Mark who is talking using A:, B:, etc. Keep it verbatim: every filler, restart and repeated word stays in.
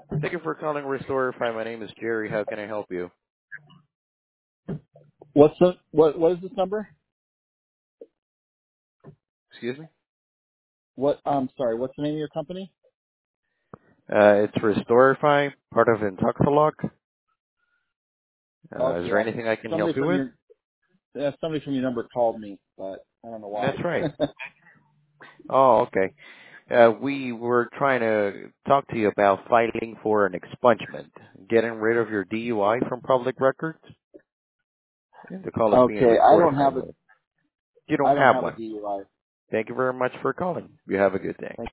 A: Thank you for calling Restore-Fi. My name is Jerry. How can I help you?
B: What's the what? What is this number?
A: Excuse me?
B: What? I'm sorry. What's the name of your company?
A: Uh, it's Restore-Fi, part of Intoxalock. Uh, is
B: Okay,
A: there
B: I,
A: anything I can help
B: somebody
A: you
B: from
A: with?
B: your uh, somebody from your number called me, but I don't know
A: That's
B: why.
A: right. Oh, okay. Uh, we were trying to talk to you about filing for an expungement, getting rid of your D U I from public records. And the call is being
B: Okay, I
A: recorded,
B: don't
A: by
B: have
A: the
B: a
A: way. You don't
B: I don't
A: have
B: have a
A: one.
B: D U I.
A: Thank you very much for calling. You have a good day.